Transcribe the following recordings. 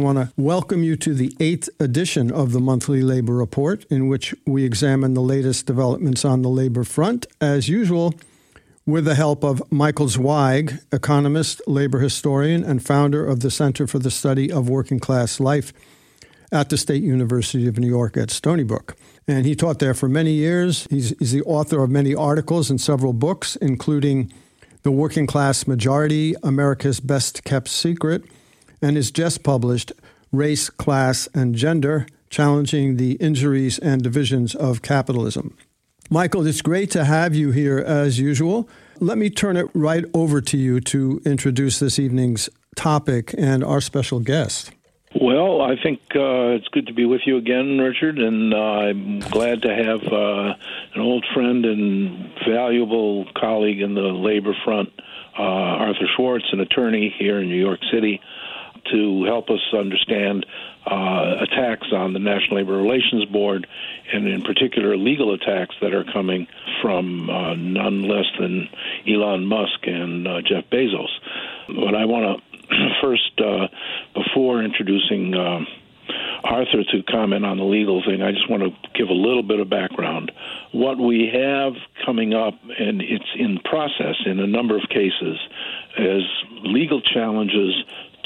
want to welcome you to the 8th edition of the Monthly Labor Report, in which we examine the latest developments on the labor front, as usual, with the help of Michael Zweig, economist, labor historian, and founder of the Center for the Study of Working Class Life at the State University of New York at Stony Brook. And he taught there for many years. He's the author of many articles and several books, including The Working Class Majority, America's Best Kept Secret, and has just published Race, Class, and Gender, Challenging the Injuries and Divisions of Capitalism. Michael, it's great to have you here as usual. Let me turn it right over to you to introduce this evening's topic and our special guest. Well, I think it's good to be with you again, Richard, and I'm glad to have an old friend and valuable colleague in the labor front, Arthur Schwartz, an attorney here in New York City, to help us understand attacks on the National Labor Relations Board, and in particular legal attacks that are coming from none less than Elon Musk and Jeff Bezos. But I want to first, before introducing Arthur to comment on the legal thing, I just want to give a little bit of background. What we have coming up, and it's in process in a number of cases, is legal challenges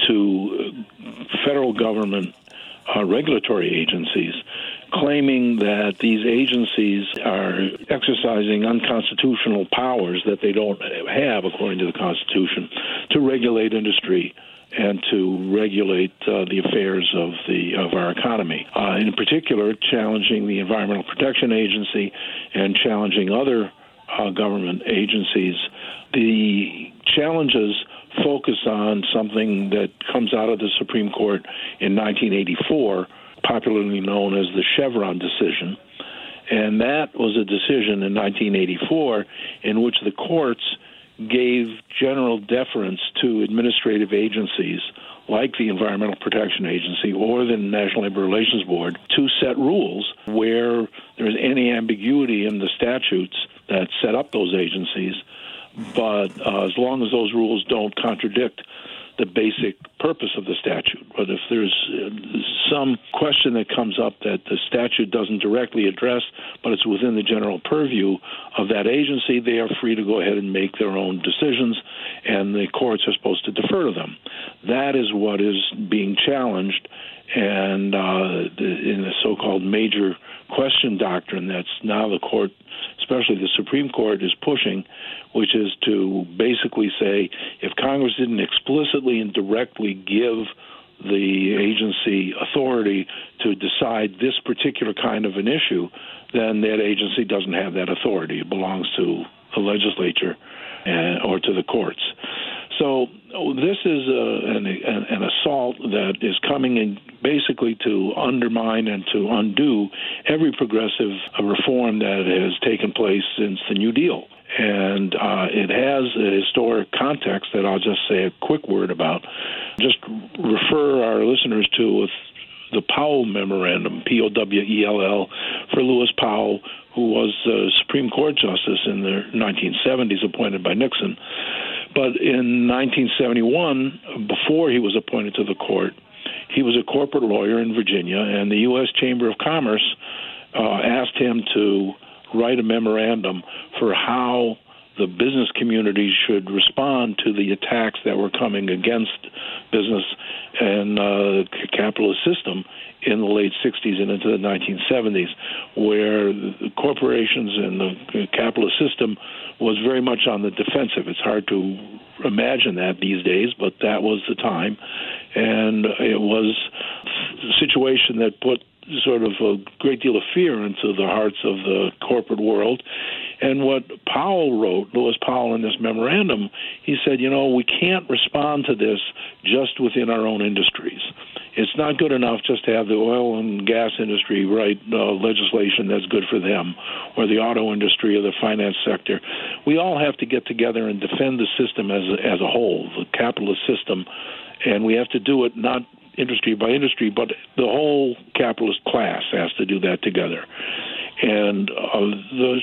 to federal government regulatory agencies, claiming that these agencies are exercising unconstitutional powers that they don't have, according to the Constitution, to regulate industry and to regulate the affairs of our economy. In particular, challenging the Environmental Protection Agency and challenging other government agencies. The challenges focus on something that comes out of the Supreme Court in 1984, popularly known as the Chevron decision. And that was a decision in 1984 in which the courts gave general deference to administrative agencies like the Environmental Protection Agency or the National Labor Relations Board to set rules where there's any ambiguity in the statutes that set up those agencies, but as long as those rules don't contradict the basic purpose of the statute. But if there's some question that comes up that the statute doesn't directly address, but it's within the general purview of that agency, they are free to go ahead and make their own decisions, and the courts are supposed to defer to them. That is what is being challenged, and in the so-called major question doctrine that's now the court, especially the Supreme Court, is pushing, which is to basically say if Congress didn't explicitly and directly give the agency authority to decide this particular kind of an issue, then that agency doesn't have that authority. It belongs to the legislature or to the courts. So this is an assault that is coming in basically to undermine and to undo every progressive reform that has taken place since the New Deal. And it has a historic context that I'll just say a quick word about. Just refer our listeners to the Powell Memorandum, Powell, for Lewis Powell, who was a Supreme Court justice in the 1970s, appointed by Nixon. But in 1971, before he was appointed to the court, he was a corporate lawyer in Virginia, and the U.S. Chamber of Commerce asked him to write a memorandum for how the business community should respond to the attacks that were coming against business and the capitalist system in the late 60s and into the 1970s, where the corporations and the capitalist system was very much on the defensive. It's hard to imagine that these days, but that was the time. And it was a situation that put sort of a great deal of fear into the hearts of the corporate world. And what Powell wrote, Lewis Powell, in this memorandum, he said, we can't respond to this just within our own industries. It's not good enough just to have the oil and gas industry write legislation that's good for them, or the auto industry or the finance sector. We all have to get together and defend the system as a whole, the capitalist system, and we have to do it not industry by industry, but the whole capitalist class has to do that together. And the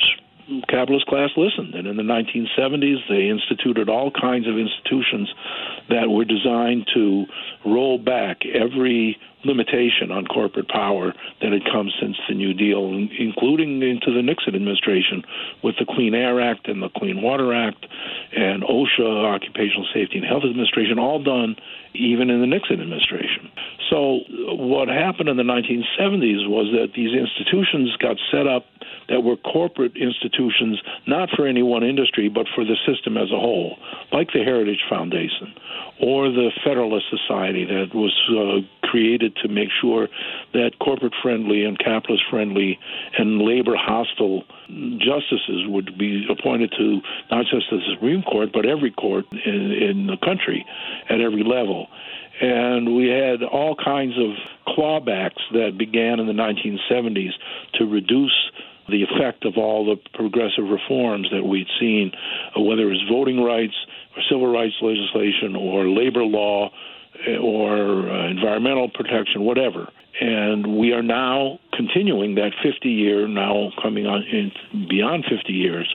capitalist class listened. And in the 1970s, they instituted all kinds of institutions that were designed to roll back every limitation on corporate power that had come since the New Deal, including into the Nixon administration with the Clean Air Act and the Clean Water Act and OSHA, Occupational Safety and Health Administration, all done even in the Nixon administration. So what happened in the 1970s was that these institutions got set up that were corporate institutions, not for any one industry, but for the system as a whole, like the Heritage Foundation or the Federalist Society that was created to make sure that corporate-friendly and capitalist-friendly and labor-hostile justices would be appointed to not just the Supreme Court, but every court in the country at every level. And we had all kinds of clawbacks that began in the 1970s to reduce the effect of all the progressive reforms that we'd seen, whether it was voting rights or civil rights legislation or labor law or environmental protection, whatever. And we are now continuing that 50-year, now coming on in beyond 50 years,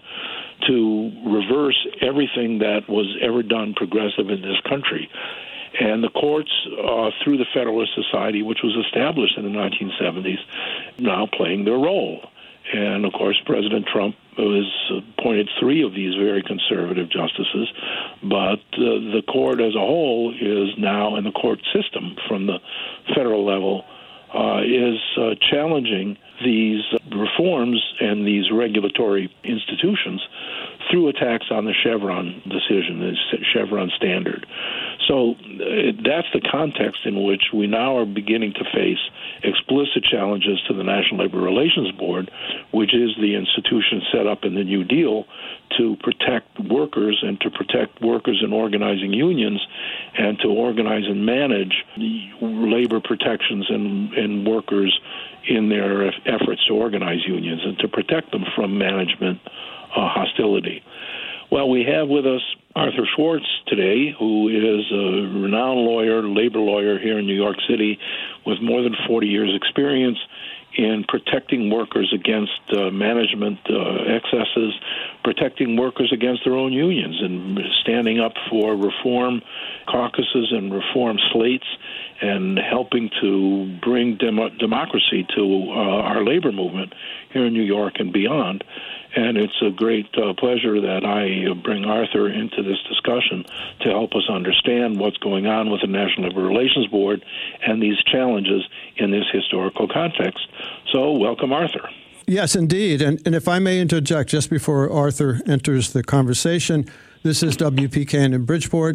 to reverse everything that was ever done progressive in this country. And the courts, through the Federalist Society, which was established in the 1970s, now playing their role. And, of course, President Trump has appointed 3 of these very conservative justices, but the court as a whole is now, in the court system from the federal level, is challenging these reforms and these regulatory institutions through attacks on the Chevron decision, the Chevron standard. So that's the context in which we now are beginning to face explicit challenges to the National Labor Relations Board, which is the institution set up in the New Deal to protect workers and to protect workers in organizing unions and to organize and manage labor protections and workers in their efforts to organize unions and to protect them from management hostility. Well, we have with us Arthur Schwartz today, who is a renowned lawyer, labor lawyer here in New York City with more than 40 years' experience in protecting workers against management excesses, protecting workers against their own unions, and standing up for reform caucuses and reform slates and helping to bring democracy to our labor movement here in New York and beyond. And it's a great pleasure that I bring Arthur into this discussion to help us understand what's going on with the National Labor Relations Board and these challenges in this historical context. So welcome, Arthur. Yes, indeed. And if I may interject just before Arthur enters the conversation, this is WPKN in Bridgeport,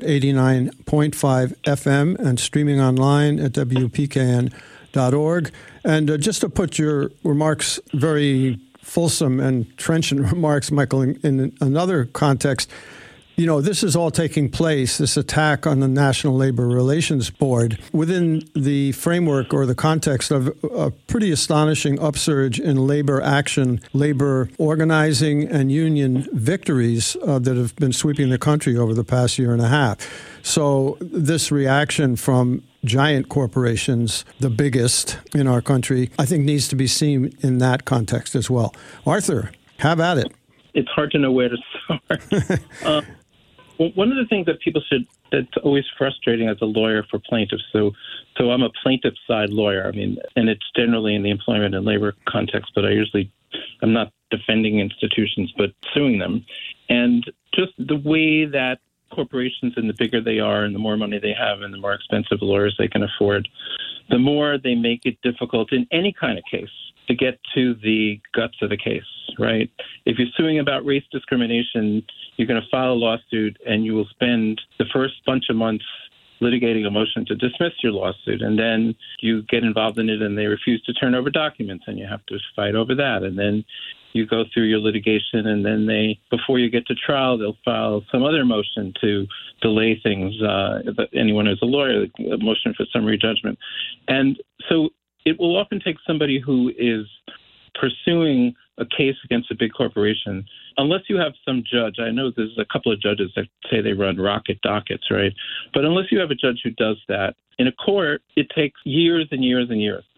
89.5 FM, and streaming online at WPKN.org. And just to put your remarks, very fulsome and trenchant remarks, Michael, in another context, you know, this is all taking place, this attack on the National Labor Relations Board, within the framework or the context of a pretty astonishing upsurge in labor action, labor organizing, and union victories that have been sweeping the country over the past year and a half. So this reaction from giant corporations, the biggest in our country, I think needs to be seen in that context as well. Arthur, have at it. It's hard to know where to start. One of the things that that's always frustrating as a lawyer for plaintiffs, so I'm a plaintiff side lawyer, and it's generally in the employment and labor context, but I'm not defending institutions, but suing them. And just the way that corporations, and the bigger they are and the more money they have and the more expensive lawyers they can afford, the more they make it difficult in any kind of case to get to the guts of the case, right? If you're suing about race discrimination, you're going to file a lawsuit and you will spend the first bunch of months litigating a motion to dismiss your lawsuit. And then you get involved in it and they refuse to turn over documents and you have to fight over that. And then you go through your litigation and then before you get to trial, they'll file some other motion to delay things. Anyone who's a lawyer, a motion for summary judgment. And so it will often take somebody who is pursuing a case against a big corporation, unless you have some judge. I know there's a couple of judges that say they run rocket dockets, right? But unless you have a judge who does that, in a court, it takes years and years and years.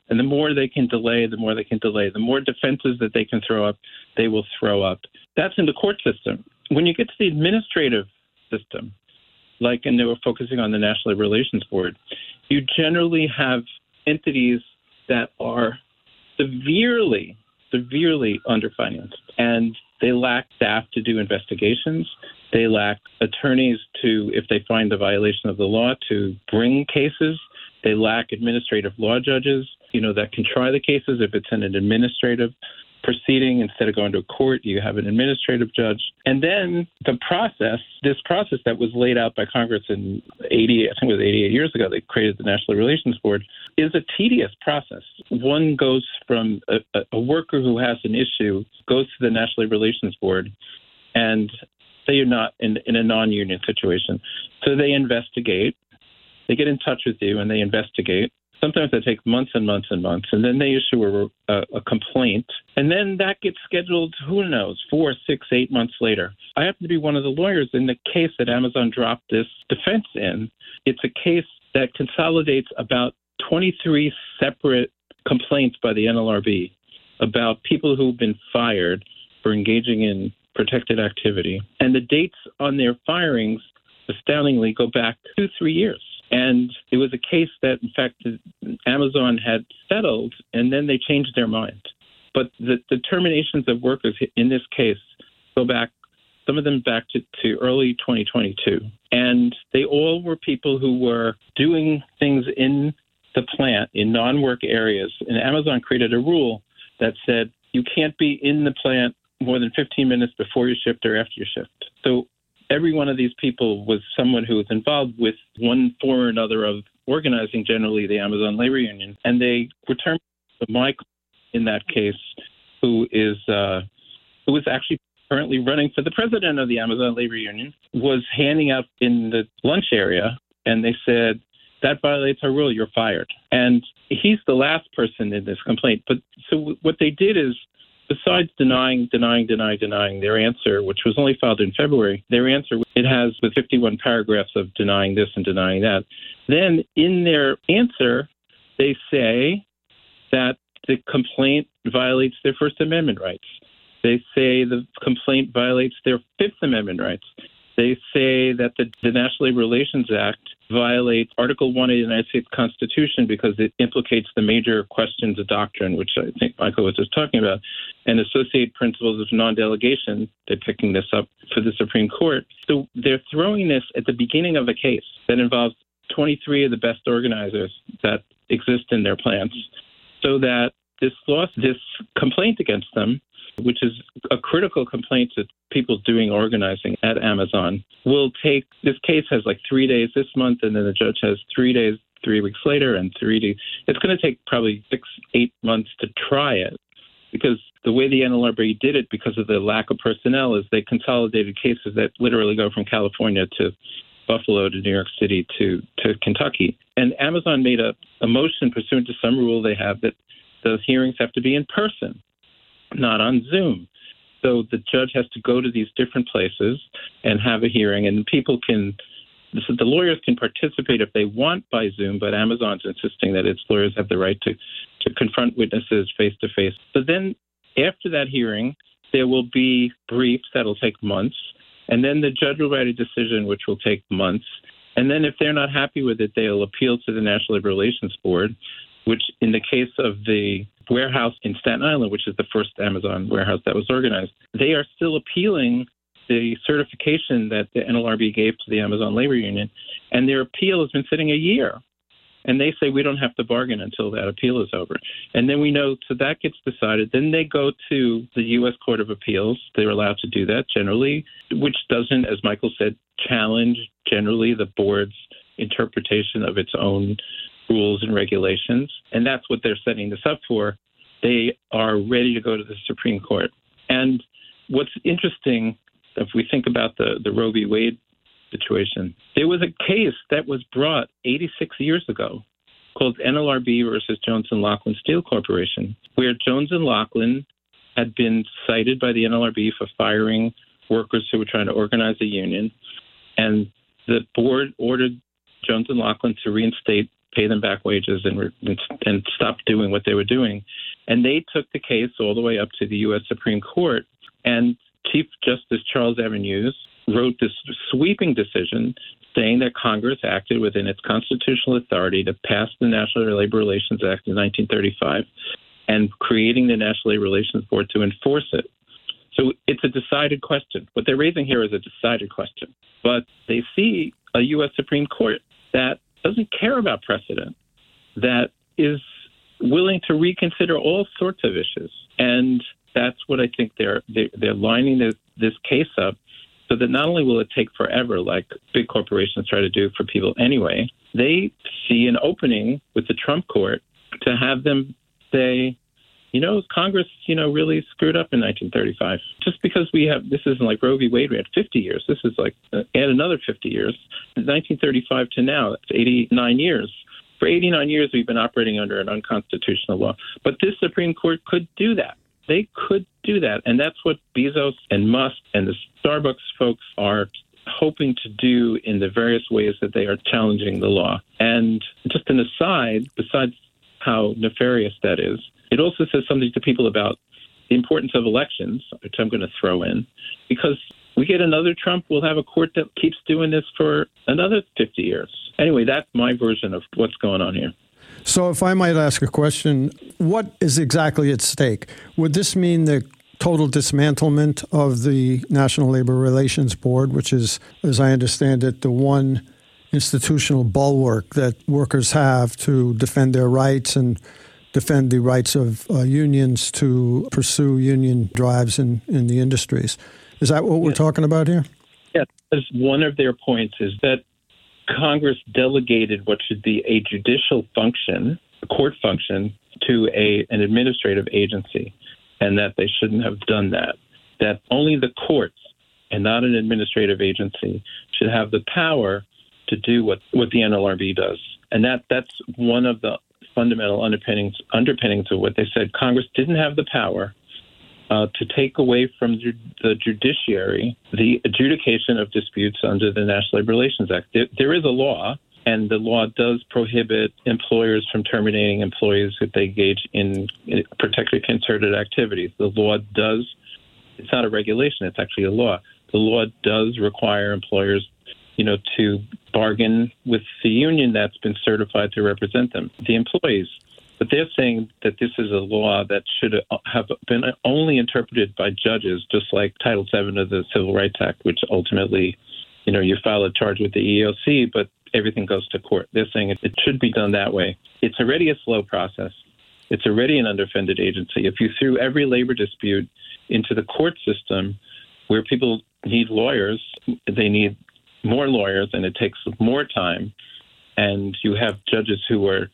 And the more they can delay, the more they can delay. The more defenses that they can throw up, they will throw up. That's in the court system. When you get to the administrative system, and they were focusing on the National Labor Relations Board, you generally have entities that are severely underfinanced, and they lack staff to do investigations. They lack attorneys to, if they find a violation of the law, to bring cases. They lack administrative law judges, that can try the cases. If it's in an administrative proceeding, instead of going to a court, you have an administrative judge. And then this process that was laid out by Congress in 88 years ago, they created the National Relations Board, is a tedious process. One goes from a worker who has an issue, goes to the National Relations Board, and say you're not in a non-union situation. So they investigate. They get in touch with you and they investigate. Sometimes that takes months and months and months, and then they issue a complaint, and then that gets scheduled, who knows, 4, 6, 8 months later. I happen to be one of the lawyers in the case that Amazon dropped this defense in. It's a case that consolidates about 23 separate complaints by the NLRB about people who've been fired for engaging in protected activity. And the dates on their firings, astoundingly, go back 2-3 years. And it was a case that, in fact, Amazon had settled, and then they changed their mind. But the terminations of workers in this case go back, some of them back to early 2022. And they all were people who were doing things in the plant in non-work areas. And Amazon created a rule that said you can't be in the plant more than 15 minutes before your shift or after your shift. So every one of these people was someone who was involved with one form or another of organizing, generally the Amazon Labor Union. And they were terminated. Mike, in that case, who is actually currently running for the president of the Amazon Labor Union, was handing out in the lunch area, and they said, that violates our rule, you're fired. And he's the last person in this complaint. But so what they did is, besides denying their answer, which was only filed in February, their answer, it has the 51 paragraphs of denying this and denying that. Then in their answer, they say that the complaint violates their First Amendment rights. They say the complaint violates their Fifth Amendment rights. They say that the National Labor Relations Act violates Article 1 of the United States Constitution because it implicates the major questions of doctrine, which I think Michael was just talking about, and associate principles of non-delegation. They're picking this up for the Supreme Court. So they're throwing this at the beginning of a case that involves 23 of the best organizers that exist in their plants, so that this complaint against them, which is a critical complaint to people doing organizing at Amazon, will take, this case has 3 days this month, and then the judge has 3 days 3 weeks later, and 3 days. It's going to take probably 6-8 months to try it, because the way the NLRB did it, because of the lack of personnel, is they consolidated cases that literally go from California to Buffalo to New York City to Kentucky. And Amazon made a motion pursuant to some rule they have that those hearings have to be in person, not on Zoom. So the judge has to go to these different places and have a hearing, and the lawyers can participate if they want by Zoom, but Amazon's insisting that its lawyers have the right to confront witnesses face-to-face. So then after that hearing, there will be briefs that'll take months, and then the judge will write a decision which will take months. And then if they're not happy with it, they'll appeal to the National Labor Relations Board, which in the case of the warehouse in Staten Island, which is the first Amazon warehouse that was organized, they are still appealing the certification that the NLRB gave to the Amazon Labor Union, and their appeal has been sitting a year. And they say we don't have to bargain until that appeal is over. And then we know, so that gets decided. Then they go to the U.S. Court of Appeals. They're allowed to do that generally, which doesn't, as Michael said, challenge generally the board's interpretation of its own rules and regulations. And that's what they're setting this up for. They are ready to go to the Supreme Court. And what's interesting, if we think about the Roe v. Wade situation, there was a case that was brought 86 years ago called NLRB versus Jones & Laughlin Steel Corporation, where Jones & Laughlin had been cited by the NLRB for firing workers who were trying to organize a union. And the board ordered Jones & Laughlin to reinstate pay them back wages, and stop doing what they were doing. And they took the case all the way up to the U.S. Supreme Court. And Chief Justice Charles Evan Hughes wrote this sweeping decision saying that Congress acted within its constitutional authority to pass the National Labor Relations Act in 1935 and creating the National Labor Relations Board to enforce it. So it's a decided question. What they're raising here is a decided question. But they see a U.S. Supreme Court that doesn't care about precedent, that is willing to reconsider all sorts of issues. And that's what I think they're lining this case up so that not only will it take forever, like big corporations try to do for people anyway, they see an opening with the Trump court to have them say, Congress, really screwed up in 1935. Just because this isn't like Roe v. Wade, we had 50 years. This is like, add another 50 years. 1935 to now, it's 89 years. For 89 years, we've been operating under an unconstitutional law. But this Supreme Court could do that. They could do that. And that's what Bezos and Musk and the Starbucks folks are hoping to do in the various ways that they are challenging the law. And just an aside, besides how nefarious that is, it also says something to people about the importance of elections, which I'm going to throw in, because we get another Trump, we'll have a court that keeps doing this for another 50 years. Anyway, that's my version of what's going on here. So if I might ask a question, what is exactly at stake? Would this mean the total dismantlement of the National Labor Relations Board, which is, as I understand it, the one institutional bulwark that workers have to defend their rights and defend the rights of unions to pursue union drives in the industries? Is that what we're talking about here? Yes. One of their points is that Congress delegated what should be a judicial function, a court function, to an administrative agency, and that they shouldn't have done that. That only the courts and not an administrative agency should have the power to do what the NLRB does. And that's one of the fundamental underpinnings of what they said. Congress didn't have the power to take away from the judiciary the adjudication of disputes under the National Labor Relations Act. There is a law, and the law does prohibit employers from terminating employees if they engage in protected concerted activities. The law does, it's not a regulation, it's actually a law. The law does require employers to bargain with the union that's been certified to represent them, the employees. But they're saying that this is a law that should have been only interpreted by judges, just like Title VII of the Civil Rights Act, which ultimately, you file a charge with the EEOC, but everything goes to court. They're saying it should be done that way. It's already a slow process. It's already an underfunded agency. If you threw every labor dispute into the court system where people need lawyers, they need more lawyers, and it takes more time, and you have judges who are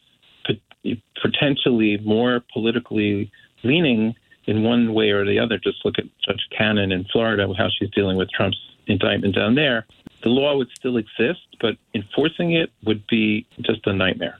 potentially more politically leaning in one way or the other. Just look at Judge Cannon in Florida, how she's dealing with Trump's indictment down there. The law would still exist, but enforcing it would be just a nightmare.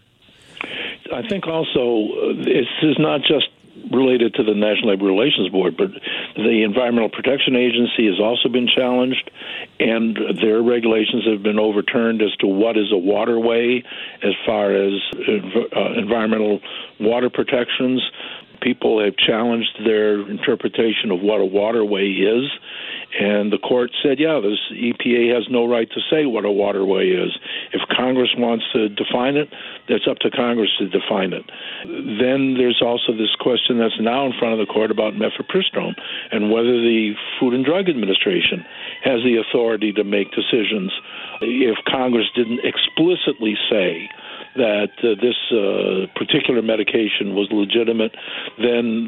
I think also this is not just related to the National Labor Relations Board, but the Environmental Protection Agency has also been challenged, and their regulations have been overturned as to what is a waterway as far as environmental water protections. People have challenged their interpretation of what a waterway is, and the court said, the EPA has no right to say what a waterway is. If Congress wants to define it, that's up to Congress to define it. Then there's also this question that's now in front of the court about mifepristone and whether the Food and Drug Administration has the authority to make decisions. If Congress didn't explicitly say that this particular medication was legitimate, then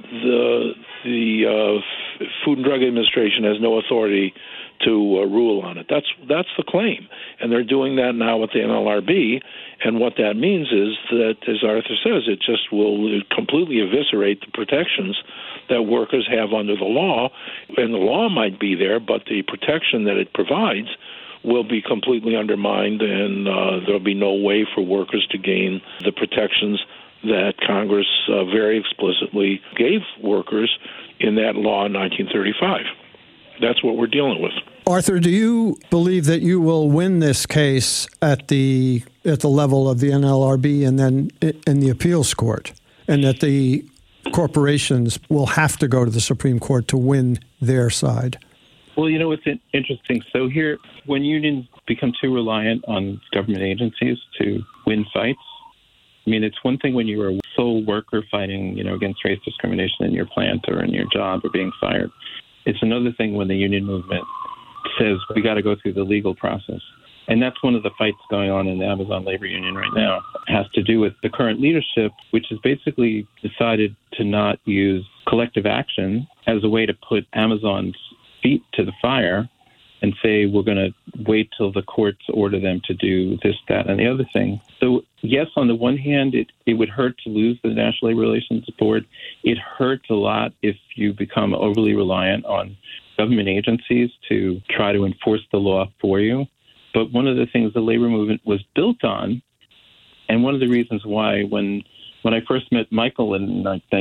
the Food and Drug Administration has no authority to rule on it. That's the claim, and they're doing that now with the NLRB. And what that means is that, as Arthur says, it just will completely eviscerate the protections that workers have under the law. And the law might be there, but the protection that it provides will be completely undermined, and there'll be no way for workers to gain the protections that Congress very explicitly gave workers in that law in 1935. that's what we're dealing with. Arthur, do you believe that you will win this case at the level of the NLRB and then in the appeals court, and that the corporations will have to go to the Supreme Court to win their side? Well, it's interesting. So here, when unions become too reliant on government agencies to win fights, it's one thing when you're a sole worker fighting, against race discrimination in your plant or in your job or being fired. It's another thing when the union movement says we got to go through the legal process. And that's one of the fights going on in the Amazon labor union right now. It has to do with the current leadership, which has basically decided to not use collective action as a way to put Amazon's feet to the fire and say we're going to wait till the courts order them to do this, that, and the other thing. So, yes, on the one hand, it would hurt to lose the National Labor Relations Board. It hurts a lot if you become overly reliant on government agencies to try to enforce the law for you. But one of the things the labor movement was built on, and one of the reasons why when I first met Michael in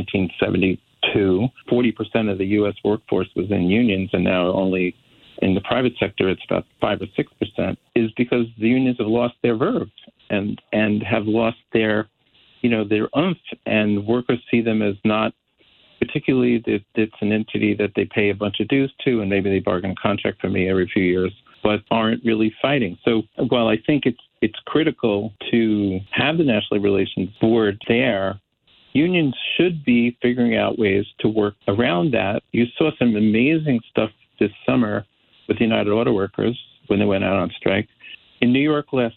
1972, 40% of the U.S. workforce was in unions, and now only in the private sector it's about 5 or 6%, is because the unions have lost their verve and have lost their oomph, and workers see them as not, particularly if it's an entity that they pay a bunch of dues to, and maybe they bargain a contract for me every few years, but aren't really fighting. So while I think it's critical to have the National Labor Relations Board there, unions should be figuring out ways to work around that. You saw some amazing stuff this summer with the United Auto Workers when they went out on strike. In New York last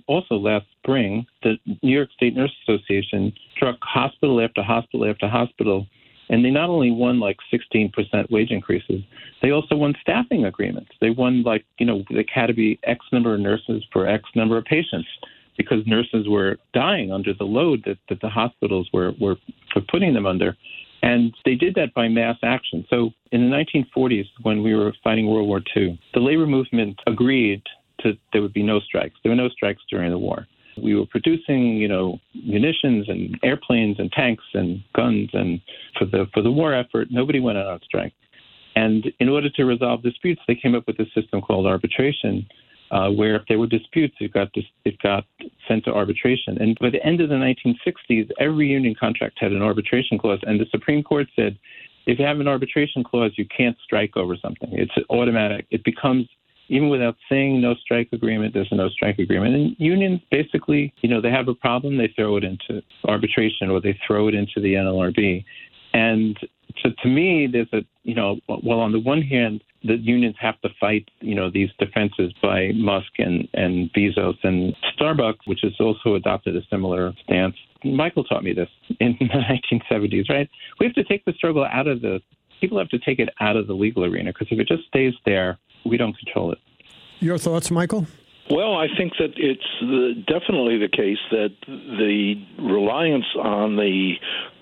spring, the New York State Nurse Association struck hospital after hospital after hospital, and they not only won 16% wage increases, they also won staffing agreements. They won there had to be X number of nurses for X number of patients, because nurses were dying under the load that the hospitals were putting them under. And they did that by mass action. So in the 1940s, when we were fighting World War II, the labor movement agreed there would be no strikes. There were no strikes during the war. We were producing, munitions and airplanes and tanks and guns, and for the war effort, nobody went out on strike. And in order to resolve disputes, they came up with a system called arbitration, where if there were disputes, it got sent to arbitration. And by the end of the 1960s, every union contract had an arbitration clause, and the Supreme Court said, if you have an arbitration clause, you can't strike over something. It's automatic. It becomes, even without saying no strike agreement, there's a no strike agreement. And unions basically, they have a problem, they throw it into arbitration or they throw it into the NLRB. And to me, there's well, on the one hand, the unions have to fight, these defenses by Musk and Bezos and Starbucks, which has also adopted a similar stance. Michael taught me this in the 1970s, right? We have to take the struggle people have to take it out of the legal arena, because if it just stays there, we don't control it. Your thoughts, Michael? Well, I think that it's definitely the case that the reliance on the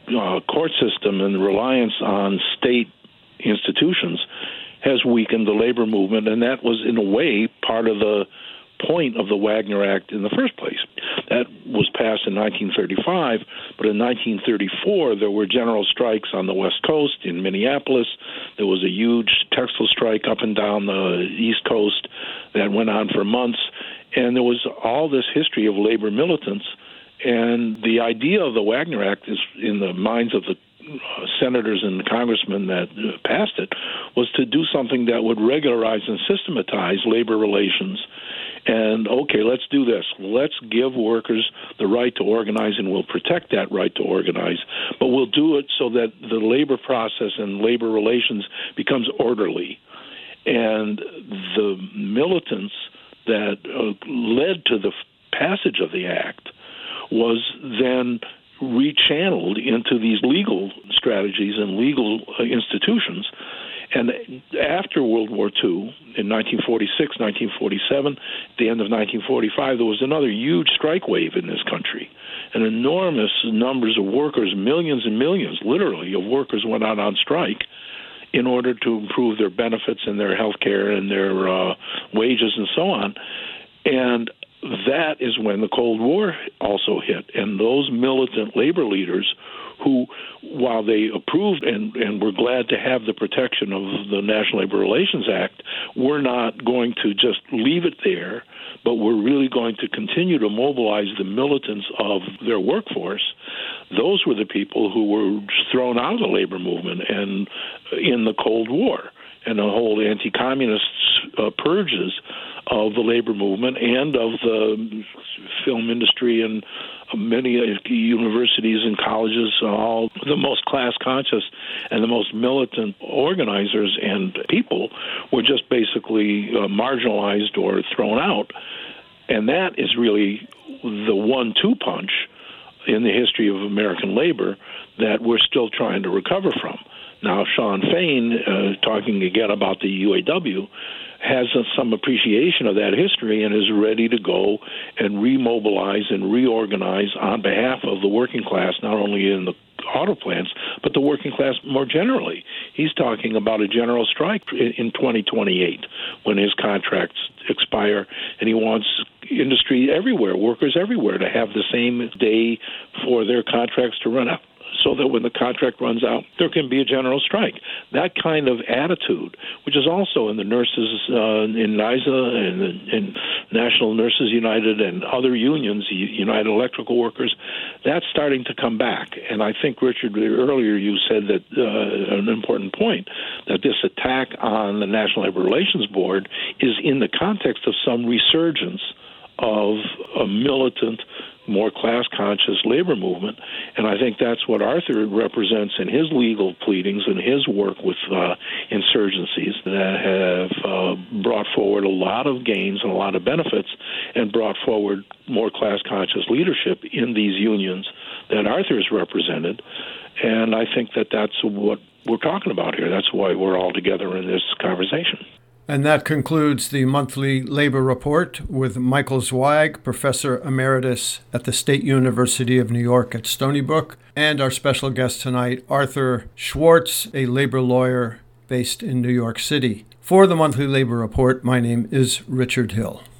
court system and the reliance on state institutions has weakened the labor movement, and that was, in a way, part of the point of the Wagner Act in the first place. That was passed in 1935, but in 1934 there were general strikes on the West Coast, in Minneapolis. There was a huge textile strike up and down the East Coast that went on for months, and there was all this history of labor militants. And the idea of the Wagner Act is in the minds of the senators and the congressmen that passed it, was to do something that would regularize and systematize labor relations. And, okay, let's do this. Let's give workers the right to organize, and we'll protect that right to organize. But we'll do it so that the labor process and labor relations becomes orderly. And the militants that led to the passage of the act was then rechanneled into these legal strategies and legal institutions. And after World War II, in 1946, 1947, at the end of 1945, there was another huge strike wave in this country. And enormous numbers of workers, millions and millions, literally, of workers went out on strike in order to improve their benefits and their health care and their wages and so on. And that is when the Cold War also hit. And those militant labor leaders who, while they approved and were glad to have the protection of the National Labor Relations Act, were not going to just leave it there, but were really going to continue to mobilize the militants of their workforce. Those were the people who were thrown out of the labor movement and in the Cold War and the whole anti-communist purges of the labor movement and of the film industry and many universities and colleges. All the most class-conscious and the most militant organizers and people were just basically marginalized or thrown out. And that is really the 1-2 punch in the history of American labor that we're still trying to recover from. Now, Shawn Fain, talking again about the UAW, has some appreciation of that history and is ready to go and remobilize and reorganize on behalf of the working class, not only in the auto plants, but the working class more generally. He's talking about a general strike in 2028 when his contracts expire, and he wants industry everywhere, workers everywhere, to have the same day for their contracts to run out, so that when the contract runs out, there can be a general strike. That kind of attitude, which is also in the nurses in NYSA and in National Nurses United and other unions, United Electrical Workers, that's starting to come back. And I think, Richard, earlier you said that an important point, that this attack on the National Labor Relations Board is in the context of some resurgence of a militant, more class-conscious labor movement. And I think that's what Arthur represents in his legal pleadings and his work with insurgencies that have brought forward a lot of gains and a lot of benefits and brought forward more class-conscious leadership in these unions that Arthur's represented. And I think that that's what we're talking about here. That's why we're all together in this conversation. And that concludes the monthly labor report with Michael Zweig, Professor Emeritus at the State University of New York at Stony Brook, and our special guest tonight, Arthur Schwartz, a labor lawyer based in New York City. For the monthly labor report, my name is Richard Hill.